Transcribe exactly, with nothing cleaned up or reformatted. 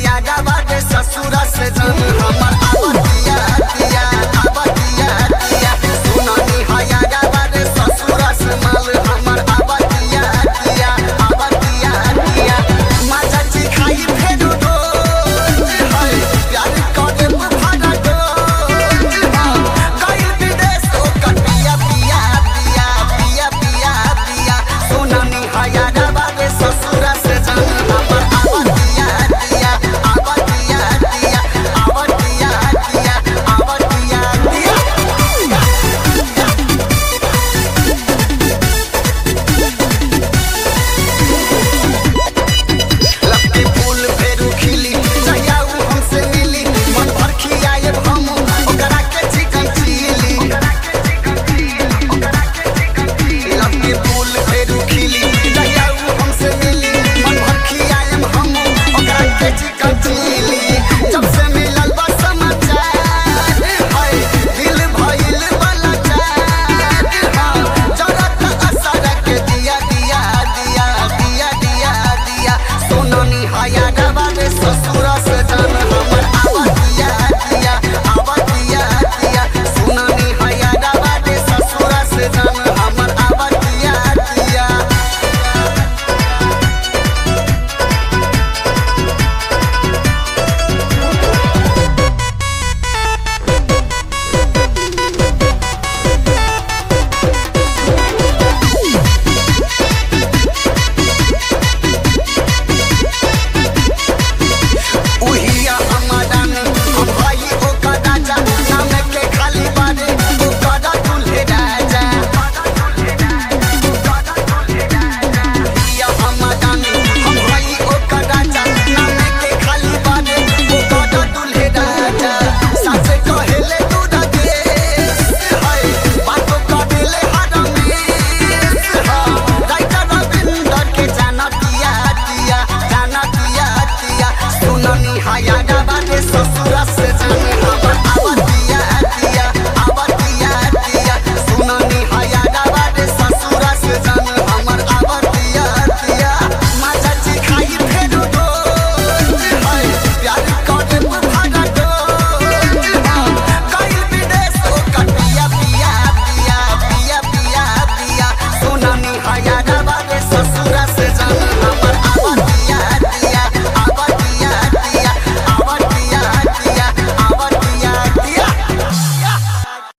हयागा बाटे ससुरा से जन हमर आवतिया दिया आवतिया दिया सुनानी हयागा बाटे ससुरा से माल हमर आवतिया दिया आवतिया दिया माजा जी खाई फेरू दो हाय प्यार करे मुहारा दो कई विदेश ओ कटिया पिया पिया पिया पिया पिया सुनानी हयागा बाटे ससुरा से जन हमर आवतिया दिया आवतिया दिया आवतिया दिया आवतिया दिया लपटी फूल फेरू खिली जहिया उ हमसे मिली मन भर खियाए हम ओकरा के चिकन चिली लपटी फूल फेरू खिली जहिया उ हमसे मिली मन भर खियाए हम ओकरा के चिकन चिली जब से मिलल बा समाचार हाय दिल भइल वाला चार हां जरत असर के दिया दिया दिया दिया दिया दिया सोनानी हया बाटे ससुरा से जन हमर आवतिया दिया आवतिया दिया सोनानी हया बाटे ससुरा से जन हमर आवतिया दिया उहिया हमारान हम भाई ओकर राजा नाम के खाली बारे ओकर दुल्हे राजा उहिया हमारान हम भाई ओकर राजा नाम के खाली बारे ओकर दुल्हे राजा सासे कहेले दूध देश हाय बातो करेले हरमेश हां राइटर रविंदर के जाना दिया दिया जाना दिया दिया सुनानी हया बाटे ससुरा से जन